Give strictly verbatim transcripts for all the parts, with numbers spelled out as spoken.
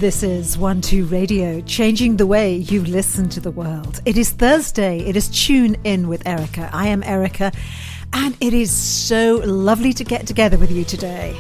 This is One Two Radio, changing the way you listen to the world. It is Thursday. It is Tune In with Erica. I am Erica, and it is so lovely to get together with you today.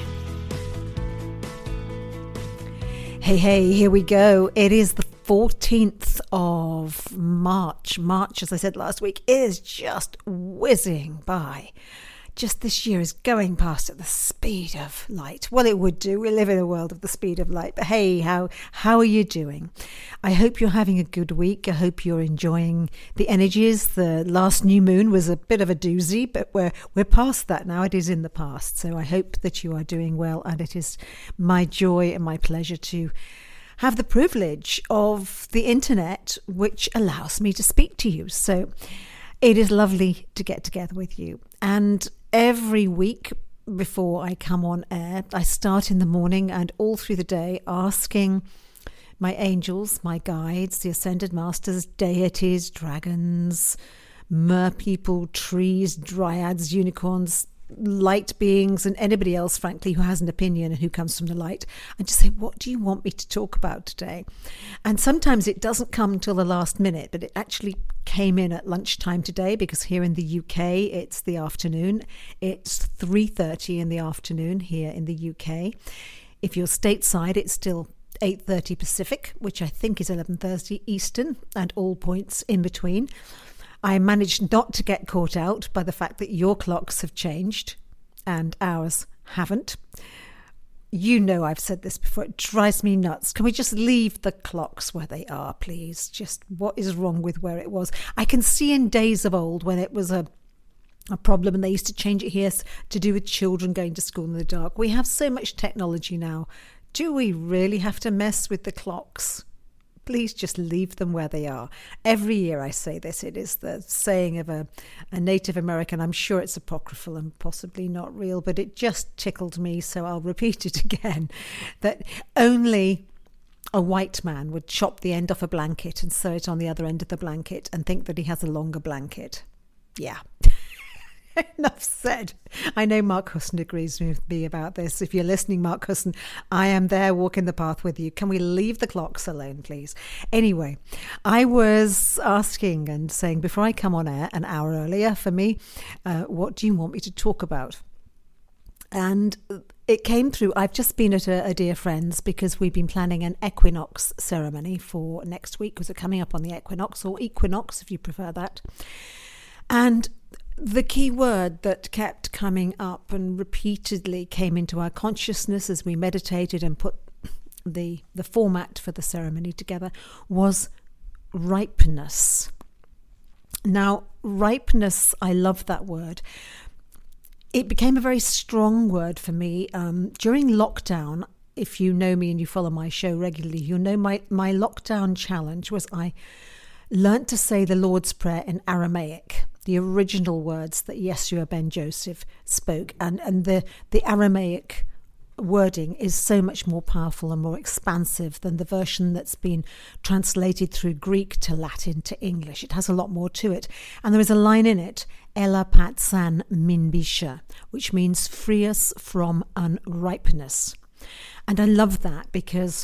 Hey, hey, here we go. It is the fourteenth of March. March, as I said last week, is just whizzing by. Just this year is going past at the speed of light. Well, it would do. We live in a world of the speed of light. But hey, how how are you doing? I hope you're having a good week. I hope you're enjoying the energies. The last new moon was a bit of a doozy, but we're we're past that now. It is in the past. So I hope that you are doing well, and it is my joy and my pleasure to have the privilege of the internet, which allows me to speak to you. So it is lovely to get together with you. And every week before I come on air, I start in the morning and all through the day asking my angels, my guides, the ascended masters, deities, dragons, mer people, trees, dryads, unicorns, light beings, and anybody else, frankly, who has an opinion and who comes from the light, and just say, what do you want me to talk about today? And sometimes it doesn't come till the last minute, but it actually came in at lunchtime today, because here in the U K it's the afternoon. It's three thirty in the afternoon here in the U K. If you're stateside, it's still eight thirty Pacific, which I think is eleven thirty Eastern, and all points in between. I managed not to get caught out by the fact that your clocks have changed and ours haven't. You know I've said this before. It drives me nuts. Can we just leave the clocks where they are, please? Just what is wrong with where it was? I can see in days of old when it was a a problem and they used to change it here to do with children going to school in the dark. We have so much technology now. Do we really have to mess with the clocks? Please just leave them where they are. Every year I say this. It is the saying of a, a Native American. I'm sure it's apocryphal and possibly not real, but it just tickled me, so I'll repeat it again, that only a white man would chop the end off a blanket and sew it on the other end of the blanket and think that he has a longer blanket. Yeah. Enough said. I know Mark Husson agrees with me about this. If you're listening, Mark Husson, I am there walking the path with you. Can we leave the clocks alone, please? Anyway, I was asking and saying before I come on air, an hour earlier for me, uh, what do you want me to talk about? And it came through. I've just been at a, a dear friend's because we've been planning an equinox ceremony for next week, because we're coming up on the equinox, or equinox if you prefer that. And the key word that kept coming up and repeatedly came into our consciousness as we meditated and put the the format for the ceremony together was ripeness. Now, ripeness, I love that word. It became a very strong word for me um, during lockdown. If you know me and you follow my show regularly, you'll know my, my lockdown challenge was I learnt to say the Lord's Prayer in Aramaic, the original words that Yeshua ben Joseph spoke. And, and the, the Aramaic wording is so much more powerful and more expansive than the version that's been translated through Greek to Latin to English. It has a lot more to it. And there is a line in it, Ella patsan min bisha, which means free us from unripeness. And I love that because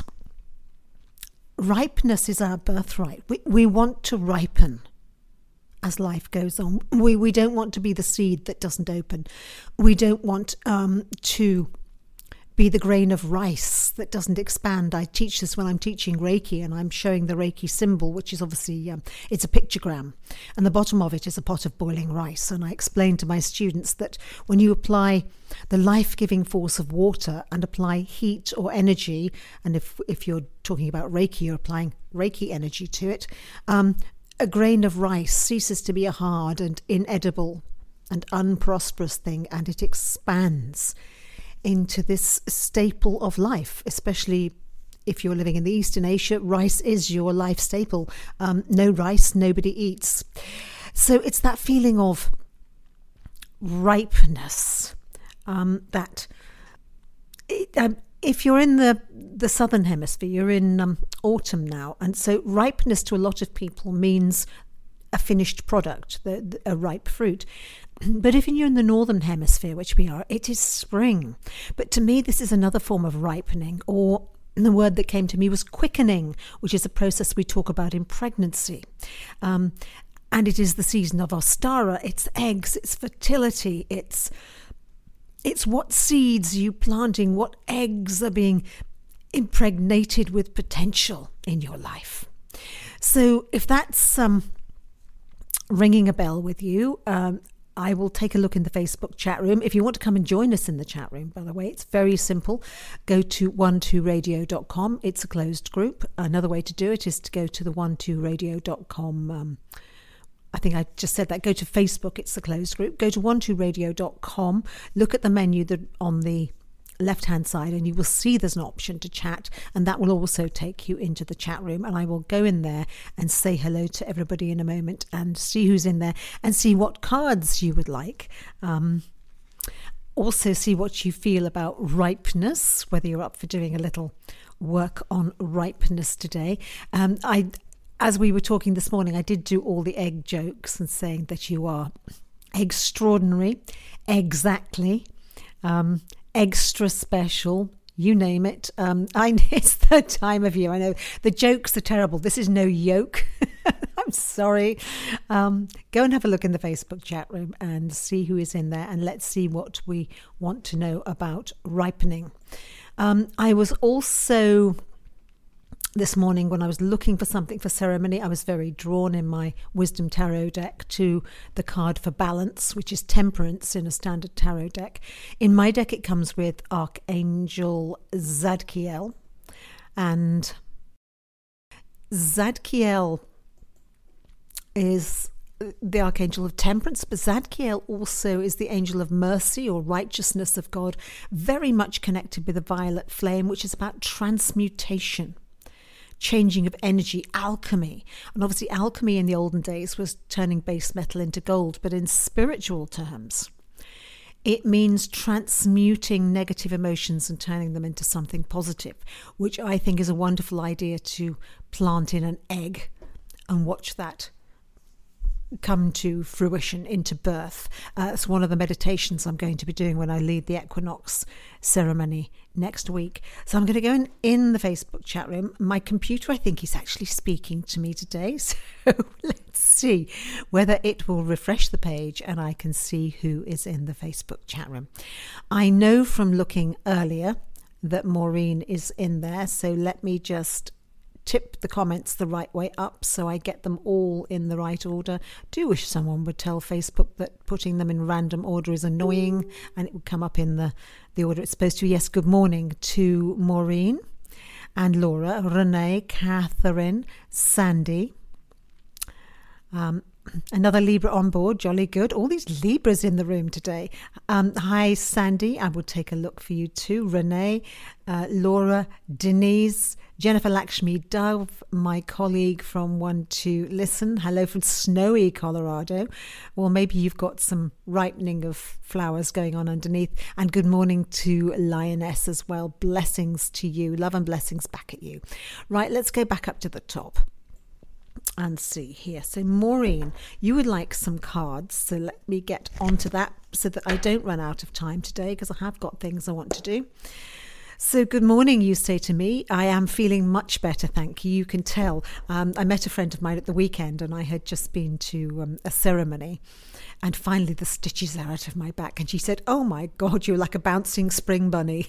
ripeness is our birthright. We, we want to ripen as life goes on. We we don't want to be the seed that doesn't open. We don't want um, to be the grain of rice that doesn't expand. I teach this when I'm teaching Reiki, and I'm showing the Reiki symbol, which is obviously, um, it's a pictogram, and the bottom of it is a pot of boiling rice. And I explain to my students that when you apply the life-giving force of water and apply heat or energy, and if if you're talking about Reiki, you're applying Reiki energy to it, um, a grain of rice ceases to be a hard and inedible and unprosperous thing, and it expands into this staple of life, especially if you're living in the East in Asia. Rice is your life staple. Um, no rice, nobody eats. So it's that feeling of ripeness, um, that it, um, if you're in the, the southern hemisphere, you're in um, autumn now. And so ripeness to a lot of people means a finished product, the, the, a ripe fruit. But if you're in the northern hemisphere, which we are, it is spring. But to me, this is another form of ripening, or And the word that came to me was quickening, which is a process we talk about in pregnancy. Um, and it is the season of Ostara. It's eggs, it's fertility, it's it's what seeds you planting, what eggs are being impregnated with potential in your life. So if that's um, ringing a bell with you, um, I will take a look in the Facebook chat room. If you want to come and join us in the chat room, by the way, it's very simple. Go to one two radio dot com. It's a closed group. Another way to do it is to go to the one two radio dot com. Um, I think I just said that. Go to Facebook. It's a closed group. Go to one two radio dot com. Look at the menu that on the left-hand side, and you will see there's an option to chat, and that will also take you into the chat room, and I will go in there and say hello to everybody in a moment and see who's in there and see what cards you would like. Um, also see what you feel about ripeness, whether you're up for doing a little work on ripeness today. Um, I, as we were talking this morning, I did do all the egg jokes and saying that you are extraordinary, exactly, um, extra special, you name it. Um, I it's the time of year. I know the jokes are terrible. This is no yoke. I'm sorry. Um, go and have a look in the Facebook chat room and see who is in there, and let's see what we want to know about ripening. Um, I was also this morning, when I was looking for something for ceremony, I was very drawn in my Wisdom Tarot deck to the card for balance, which is temperance in a standard tarot deck. In my deck, it comes with Archangel Zadkiel. And Zadkiel is the Archangel of Temperance, but Zadkiel also is the angel of mercy or righteousness of God, very much connected with the violet flame, which is about transmutation, changing of energy, alchemy. And obviously alchemy in the olden days was turning base metal into gold, but in spiritual terms, it means transmuting negative emotions and turning them into something positive, which I think is a wonderful idea to plant in an egg and watch that come to fruition, into birth. Uh, it's one of the meditations I'm going to be doing when I lead the equinox ceremony next week. So I'm going to go in, in the Facebook chat room. My computer, I think, is actually speaking to me today. So let's see whether it will refresh the page and I can see who is in the Facebook chat room. I know from looking earlier that Maureen is in there. So let me just tip the comments the right way up so I get them all in the right order. Do wish someone would tell Facebook that putting them in random order is annoying and it would come up in the, the order it's supposed to. Yes, good morning to Maureen and Laura, Renee, Catherine, Sandy. Um, another Libra on board, jolly good. All these Libras in the room today. Um, hi, Sandy. I will take a look for you too. Renee, uh, Laura, Denise, Jennifer Lakshmi Dove, my colleague from One to Listen. Hello from snowy Colorado. Well, maybe you've got some ripening of flowers going on underneath. And good morning to Lioness as well. Blessings to you. Love and blessings back at you. Right, let's go back up to the top and see here. So Maureen, you would like some cards. So let me get onto that so that I don't run out of time today, because I have got things I want to do. So good morning, you say to me. I am feeling much better, thank you. You can tell. Um, I met a friend of mine at the weekend and I had just been to um, a ceremony, and finally the stitches are out of my back. And she said, oh my God, you're like a bouncing spring bunny.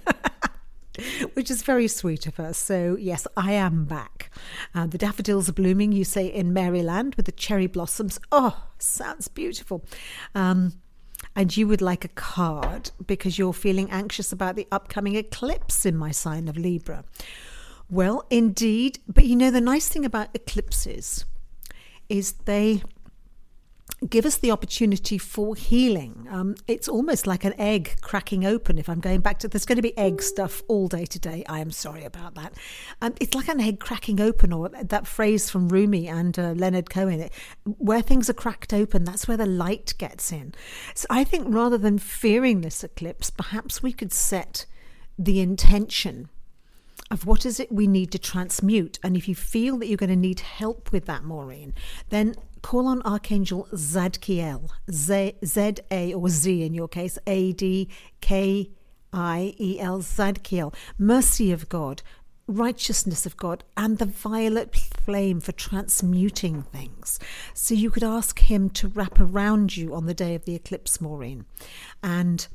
Which is very sweet of her. So yes, I am back. Uh, the daffodils are blooming, you say, in Maryland with the cherry blossoms. Oh, sounds beautiful. Um, and you would like a card because you're feeling anxious about the upcoming eclipse in my sign of Libra. Well, indeed. But you know, the nice thing about eclipses is they give us the opportunity for healing. Um, it's almost like an egg cracking open. If I'm going back to, there's going to be egg stuff all day today. I am sorry about that. Um, it's like an egg cracking open, or that phrase from Rumi and uh, Leonard Cohen, it, where things are cracked open, that's where the light gets in. So I think rather than fearing this eclipse, perhaps we could set the intention of what is it we need to transmute. And if you feel that you're going to need help with that, Maureen, then call on Archangel Zadkiel, Z, Z-A or Z in your case, A D K I E L, Zadkiel, mercy of God, righteousness of God and the violet flame for transmuting things. So you could ask him to wrap around you on the day of the eclipse, Maureen, and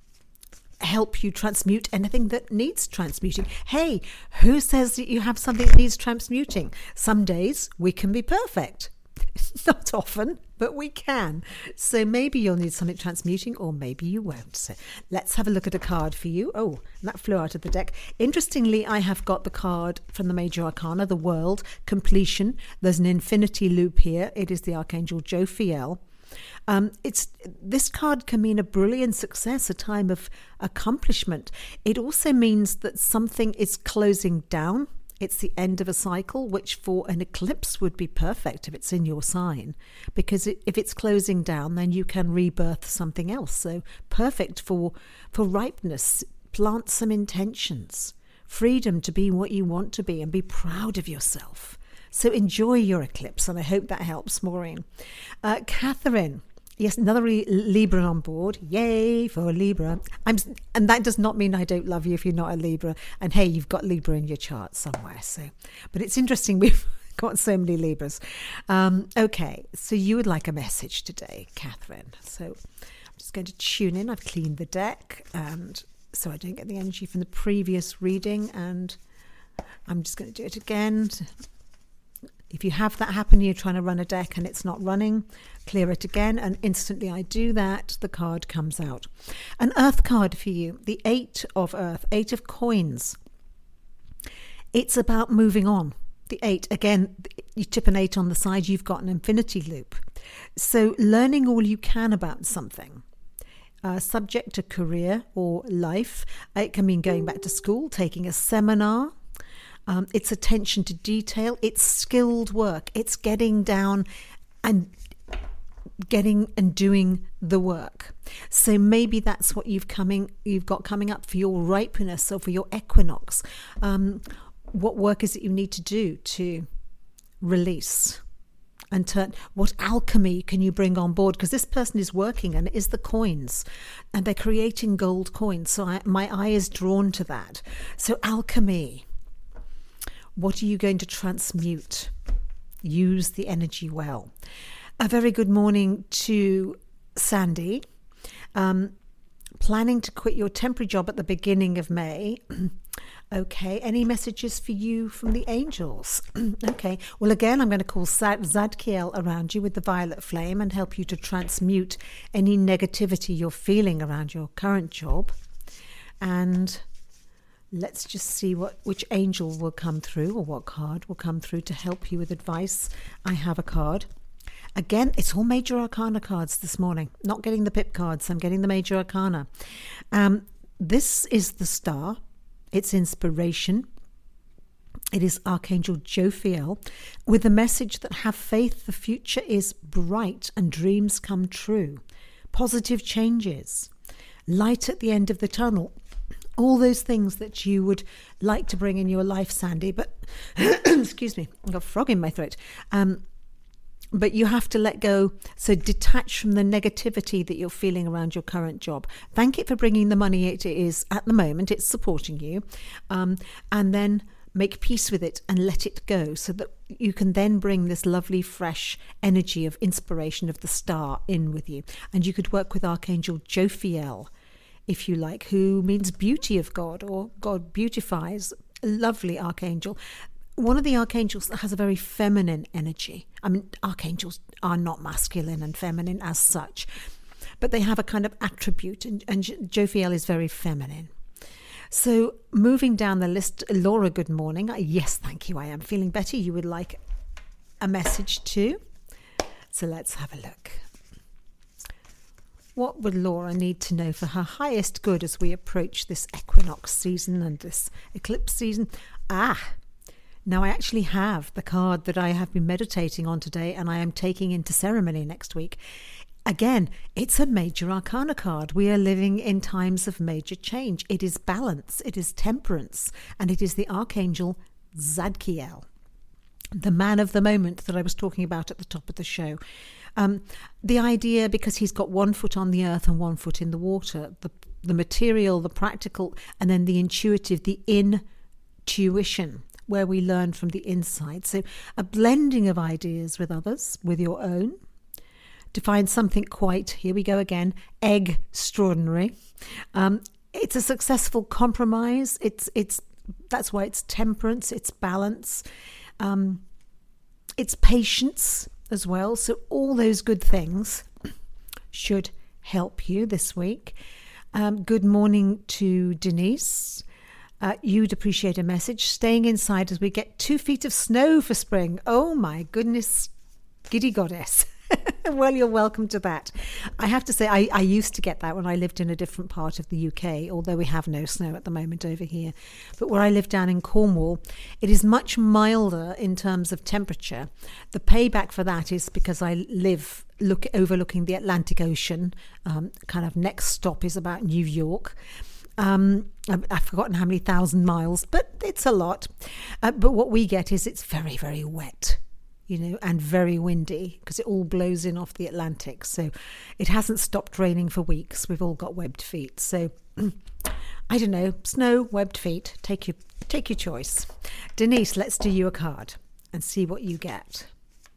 help you transmute anything that needs transmuting. Hey, who says that you have something that needs transmuting? Some days we can be perfect. Not often, but we can. So maybe you'll need something transmuting, or maybe you won't. So let's have a look at a card for you. Oh, that flew out of the deck. Interestingly, I have got the card from the Major Arcana, the World, Completion. There's an infinity loop here. It is the Archangel Jophiel. Um, it's this card can mean a brilliant success, a time of accomplishment. It also means that something is closing down. It's the end of a cycle, which for an eclipse would be perfect if it's in your sign, because it, if it's closing down, then you can rebirth something else. So perfect for for ripeness. Plant some intentions, freedom to be what you want to be, and be proud of yourself. So enjoy your eclipse, and I hope that helps, Maureen. Uh, Catherine. Yes, another Libra on board. Yay for Libra. I'm, and that does not mean I don't love you if you're not a Libra. And hey, you've got Libra in your chart somewhere. So, but it's interesting we've got so many Libras. Um, okay, so you would like a message today, Catherine. So I'm just going to tune in. I've cleaned the deck, and so I don't get the energy from the previous reading. And I'm just going to do it again. If you have that happen, you're trying to run a deck and it's not running, clear it again, and instantly I do that, the card comes out. An earth card for you, the Eight of Earth, Eight of Coins. It's about moving on. The eight, again, you tip an eight on the side, you've got an infinity loop. So learning all you can about something. Uh, subject to career or life. It can mean going back to school, taking a seminar. Um, it's attention to detail. It's skilled work. It's getting down and getting and doing the work. So maybe that's what you've coming you've got coming up for your ripeness or for your equinox. Um, what work is it you need to do to release and turn? What alchemy can you bring on board? Because this person is working, and it is the coins, and they're creating gold coins. So I, my eye is drawn to that. So alchemy. What are you going to transmute? Use the energy well. A very good morning to Sandy. Um, planning to quit your temporary job at the beginning of May. Okay, any messages for you from the angels? Okay, well, again, I'm going to call Zadkiel around you with the violet flame and help you to transmute any negativity you're feeling around your current job. And let's just see what which angel will come through, or what card will come through to help you with advice. I have a card. Again, it's all Major Arcana cards this morning. Not getting the pip cards, I'm getting the Major Arcana. Um, this is the Star. It's inspiration. It is Archangel Jophiel with the message that have faith, the future is bright and dreams come true. Positive changes. Light at the end of the tunnel. All those things that you would like to bring in your life, Sandy, but excuse me, I've got a frog in my throat. Um, but you have to let go. So detach from the negativity that you're feeling around your current job. Thank it for bringing the money it is at the moment. It's supporting you. Um, and then make peace with it and let it go, so that you can then bring this lovely, fresh energy of inspiration of the Star in with you. And you could work with Archangel Jophiel, if you like, who means beauty of God, or God beautifies. A lovely archangel. One of the archangels that has a very feminine energy. I mean, archangels are not masculine and feminine as such, but they have a kind of attribute, and, and Jophiel is very feminine. So moving down the list, Laura, good morning. Yes, thank you, I am feeling better. You would like a message too? So let's have a look. What would Laura need to know for her highest good as we approach this equinox season and this eclipse season? Ah, now I actually have the card that I have been meditating on today, and I am taking into ceremony next week. Again, it's a Major Arcana card. We are living in times of major change. It is balance, it is temperance, and it is the Archangel Zadkiel, the man of the moment that I was talking about at the top of the show. Um, the idea, because he's got one foot on the earth and one foot in the water, the the material, the practical, and then the intuitive, the in tuition, where we learn from the inside. So a blending of ideas with others, with your own, to find something quite, here we go again, extraordinary. Um, it's a successful compromise. It's it's that's why it's temperance, it's balance, um, it's patience as well. So all those good things should help you this week. Um, good morning to Denise. Uh, you'd appreciate a message. Staying inside as we get two feet of snow for spring. Oh my goodness, giddy goddess. Well, you're welcome to that. I have to say, I, I used to get that when I lived in a different part of the U K, although we have no snow at the moment over here. But where I live down in Cornwall, it is much milder in terms of temperature. The payback for that is because I live look overlooking the Atlantic Ocean. Um, kind of next stop is about New York. Um, I've, I've forgotten how many thousand miles, but it's a lot. Uh, but what we get is it's very, very wet, you know, and very windy because it all blows in off the Atlantic. So it hasn't stopped raining for weeks. We've all got webbed feet. So I don't know, snow, webbed feet, take your, take your choice. Denise, let's do you a card and see what you get.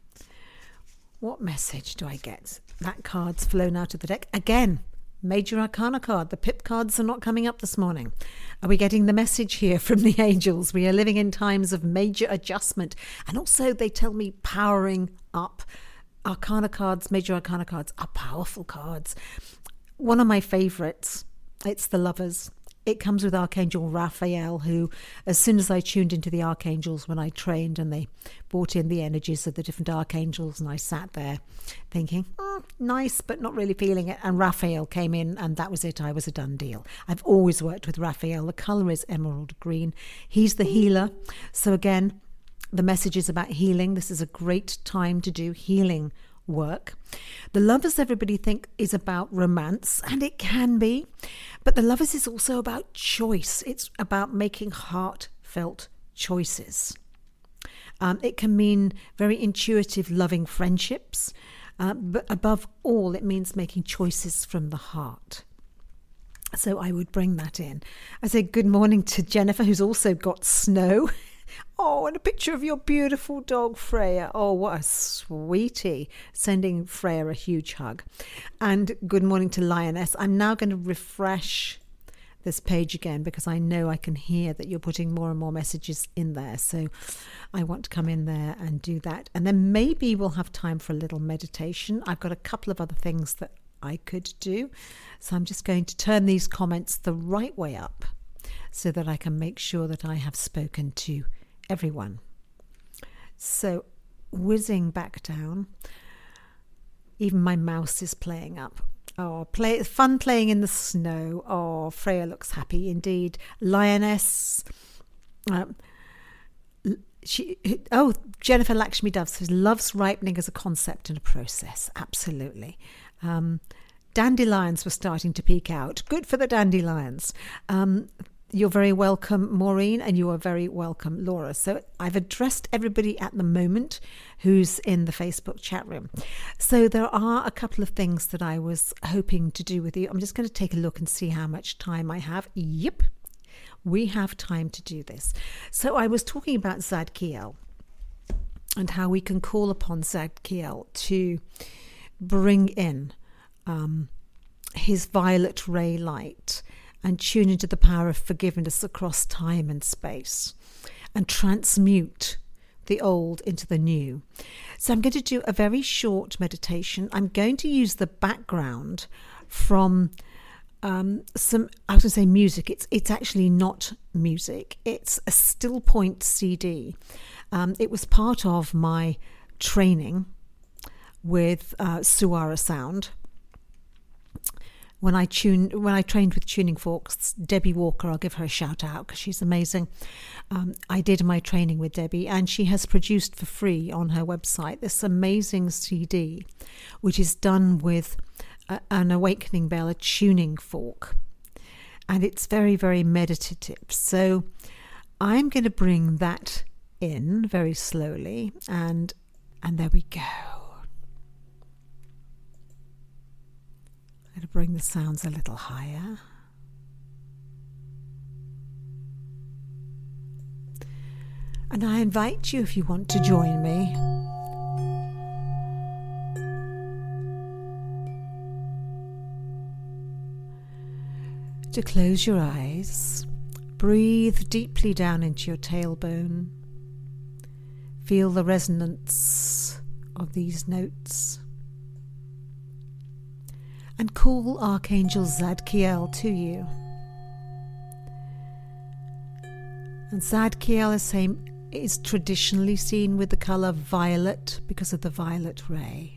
What message do I get? That card's flown out of the deck. Again, Major Arcana card. The pip cards are not coming up this morning. Are we getting the message here from the angels? We are living in times of major adjustment. And also they tell me powering up. Arcana cards, Major Arcana cards are powerful cards. One of my favourites, it's the Lovers. It comes with Archangel Raphael, who, as soon as I tuned into the archangels when I trained and they brought in the energies of the different archangels, and I sat there thinking, oh, nice, but not really feeling it. And Raphael came in and that was it. I was a done deal. I've always worked with Raphael. The colour is emerald green. He's the healer. So again, the message is about healing. This is a great time to do healing work. The Lovers, everybody think, is about romance, and it can be, but the Lovers is also about choice. It's about making heartfelt choices. Um, it can mean very intuitive, loving friendships, uh, but above all, it means making choices from the heart. So I would bring that in. I say good morning to Jennifer, who's also got snow. Oh, and a picture of your beautiful dog, Freya. Oh, what a sweetie. Sending Freya a huge hug. And good morning to Lioness. I'm now going to refresh this page again because I know I can hear that you're putting more and more messages in there. So I want to come in there and do that. And then maybe we'll have time for a little meditation. I've got a couple of other things that I could do. So I'm just going to turn these comments the right way up so that I can make sure that I have spoken to everyone. So whizzing back down, even my mouse is playing up. Oh, play fun playing in the snow. Oh, Freya looks happy indeed. Lioness. Um, she. Oh, Jennifer Lakshmi Dove says loves ripening as a concept and a process. Absolutely. Um, dandelions were starting to peek out. Good for the dandelions. Um, You're very welcome, Maureen, and you are very welcome, Laura. So I've addressed everybody at the moment who's in the Facebook chat room. So there are a couple of things that I was hoping to do with you. I'm just going to take a look and see how much time I have. Yep, we have time to do this. So I was talking about Zadkiel and how we can call upon Zadkiel to bring in um, his violet ray light and tune into the power of forgiveness across time and space and transmute the old into the new. So I'm going to do a very short meditation. I'm going to use the background from um, some, I was going to say music. It's, it's actually not music. It's a still point C D. Um, it was part of my training with uh, Suara Sound. When I tune, when I trained with Tuning Forks, Debbie Walker, I'll give her a shout out because she's amazing. Um, I did my training with Debbie, and she has produced for free on her website this amazing C D, which is done with a, an awakening bell, a tuning fork, and it's very, very meditative. So I'm going to bring that in very slowly, and and there we go. I'm going to bring the sounds a little higher. And I invite you, if you want to join me, to close your eyes, breathe deeply down into your tailbone, feel the resonance of these notes, and call Archangel Zadkiel to you. And Zadkiel is, same, is traditionally seen with the colour violet because of the violet ray.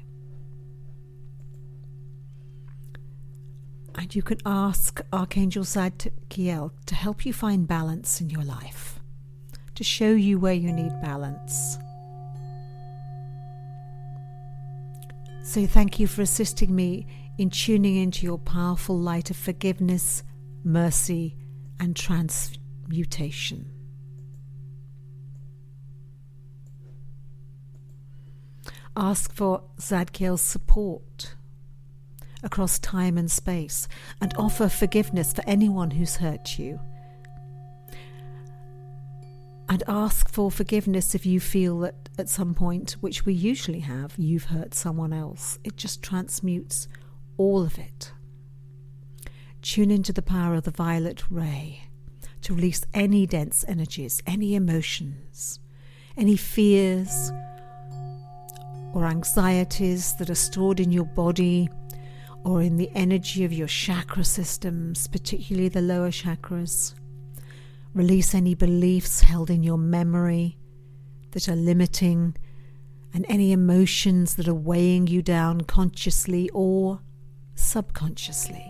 And you can ask Archangel Zadkiel to help you find balance in your life, to show you where you need balance. So thank you for assisting me in tuning into your powerful light of forgiveness, mercy, and transmutation. Ask for Zadkiel's support across time and space, and offer forgiveness for anyone who's hurt you. And ask for forgiveness if you feel that at some point, which we usually have, you've hurt someone else. It just transmutes all of it. Tune into the power of the violet ray to release any dense energies, any emotions, any fears or anxieties that are stored in your body or in the energy of your chakra systems, particularly the lower chakras. Release any beliefs held in your memory that are limiting, and any emotions that are weighing you down consciously or subconsciously.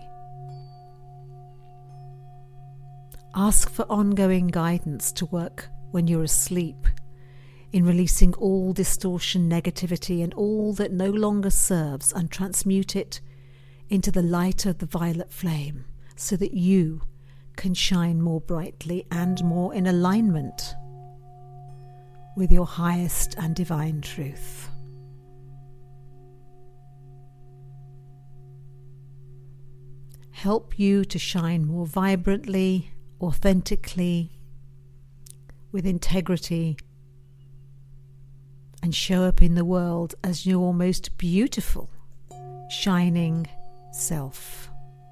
Ask for ongoing guidance to work when you're asleep, in releasing all distortion, negativity, and all that no longer serves, and transmute it into the light of the violet flame, so that you can shine more brightly and more in alignment with your highest and divine truth. Help you to shine more vibrantly, authentically, with integrity, and show up in the world as your most beautiful, shining self.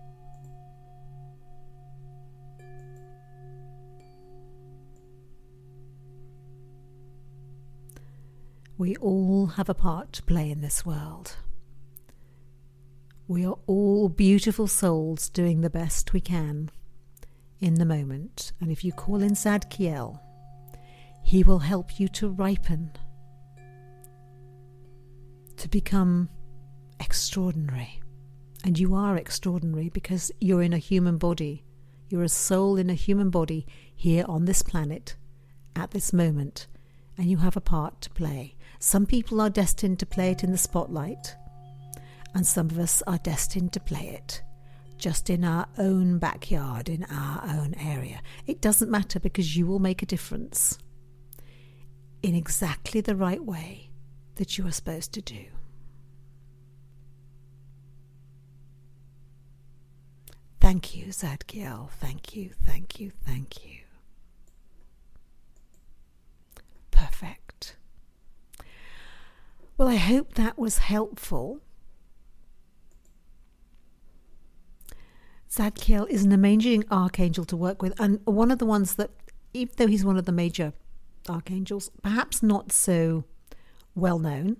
We all have a part to play in this world. We are all beautiful souls doing the best we can in the moment. And if you call in Zadkiel, he will help you to ripen, to become extraordinary. And you are extraordinary because you're in a human body. You're a soul in a human body here on this planet at this moment, and you have a part to play. Some people are destined to play it in the spotlight, and some of us are destined to play it just in our own backyard, in our own area. It doesn't matter, because you will make a difference in exactly the right way that you are supposed to do. Thank you, Zadkiel. Thank you, thank you, thank you. Perfect. Well, I hope that was helpful. Zadkiel is an amazing archangel to work with, and one of the ones that, even though he's one of the major archangels, perhaps not so well known.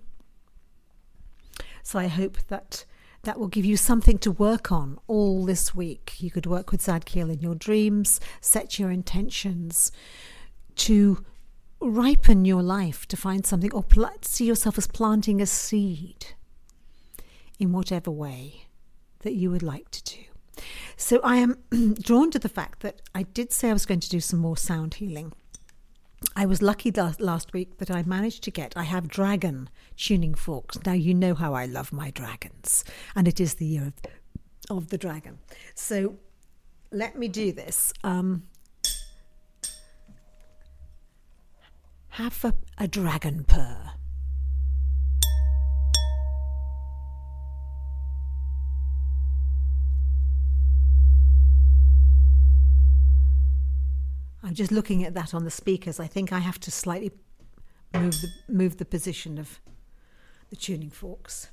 So I hope that that will give you something to work on all this week. You could work with Zadkiel in your dreams, set your intentions to ripen your life, to find something, or pl- see yourself as planting a seed in whatever way that you would like to do. So I am drawn to the fact that I did say I was going to do some more sound healing. I was lucky last, last week that I managed to get, I have dragon tuning forks. Now you know how I love my dragons, and it is the year of, of the dragon. So let me do this. Um, have a, a dragon purr. I I'm just looking at that on the speakers. I think I have to slightly move the, move the position of the tuning forks.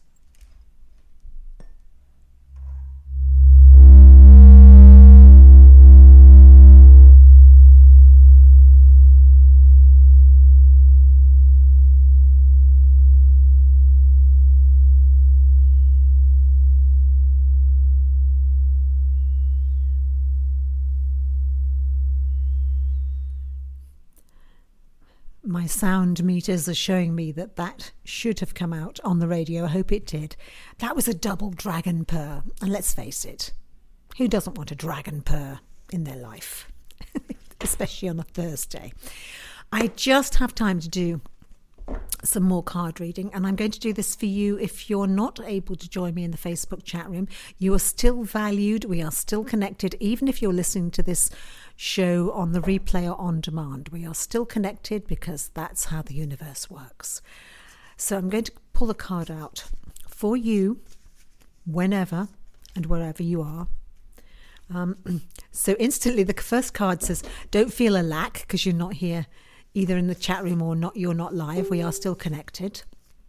My sound meters are showing me that that should have come out on the radio. I hope it did. That was a double dragon purr. And let's face it, who doesn't want a dragon purr in their life? Especially on a Thursday. I just have time to do some more card reading, and I'm going to do this for you. If you're not able to join me in the Facebook chat room, you are still valued. We are still connected, even if you're listening to this show on the replay or on demand. We are still connected because that's how the universe works. So I'm going to pull a card out for you whenever and wherever you are. Um, so instantly the first card says, don't feel a lack because you're not here either in the chat room or not. You're not live. We are still connected.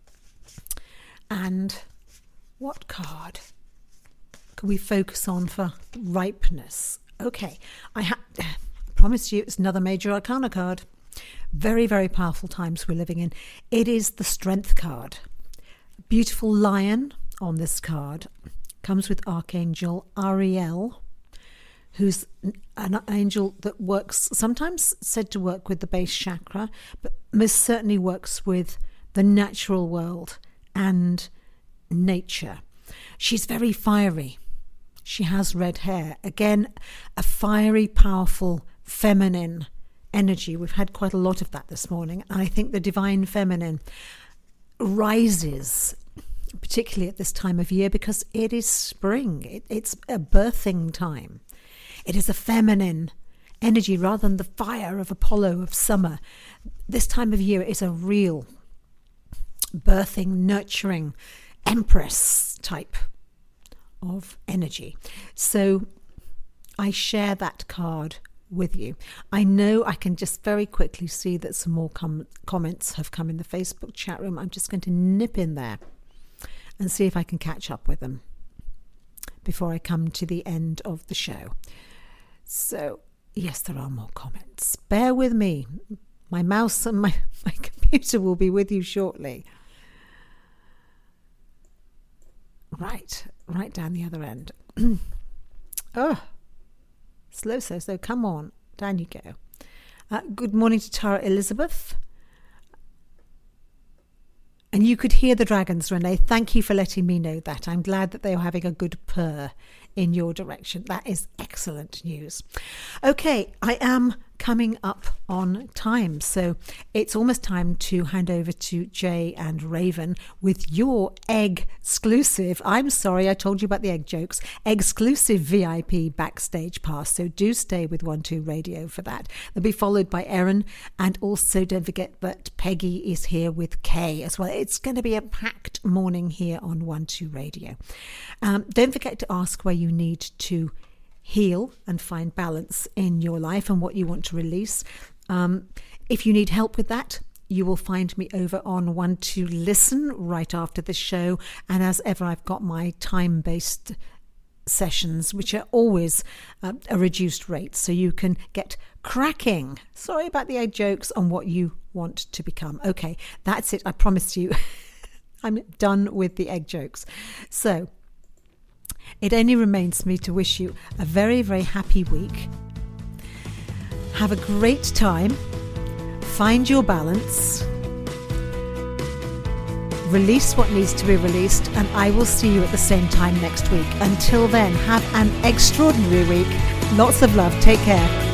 And what card can we focus on for ripeness? Okay, I ha- promise you it's another major arcana card. Very, very powerful times we're living in. It is the Strength card. Beautiful lion on this card comes with Archangel Ariel, who's an angel that works, sometimes said to work with the base chakra, but most certainly works with the natural world and nature. She's very fiery. She has red hair. Again, a fiery, powerful, feminine energy. We've had quite a lot of that this morning. And I think the divine feminine rises, particularly at this time of year, because it is spring. It, it's a birthing time. It is a feminine energy rather than the fire of Apollo of summer. This time of year is a real birthing, nurturing, empress type of energy. So I share that card with you. I know I can just very quickly see that some more com- comments have come in the Facebook chat room. I'm just going to nip in there and see if I can catch up with them before I come to the end of the show. So yes, there are more comments. Bear with me. My mouse and my, my computer will be with you shortly. Right, right down the other end. Oh, slow, slow, slow. Come on, down you go. Uh, good morning to Tara Elizabeth. And you could hear the dragons, Renee. Thank you for letting me know that. I'm glad that they are having a good purr in your direction. That is excellent news. Okay, I am coming up on time, so it's almost time to hand over to Jay and Raven with your egg exclusive. I'm sorry I told you about the egg jokes. Exclusive V I P backstage pass, so do stay with One Two Radio for that. They'll be followed by Erin, and also don't forget that Peggy is here with Kay as well. It's going to be a packed morning here on One Two Radio. Um, don't forget to ask where you need to heal and find balance in your life and what you want to release. Um, if you need help with that, you will find me over on One Two Listen right after the show. And as ever, I've got my time-based sessions, which are always uh, a reduced rate, so you can get cracking. Sorry about the egg jokes on what you want to become. Okay, that's it. I promise you. I'm done with the egg jokes. So it only remains me to wish you a very, very happy week. Have a great time. Find your balance. Release what needs to be released, and I will see you at the same time next week. Until then, have an extraordinary week. Lots of love. Take care.